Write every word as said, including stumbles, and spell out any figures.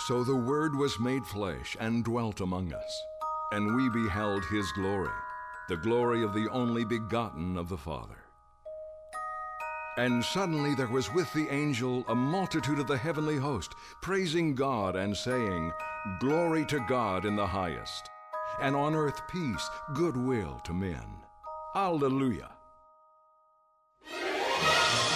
So the Word was made flesh and dwelt among us, and we beheld his glory, the glory of the only begotten of the Father. And suddenly there was with the angel a multitude of the heavenly host, praising God and saying, Glory to God in the highest, and on earth peace, goodwill to men. Alleluia.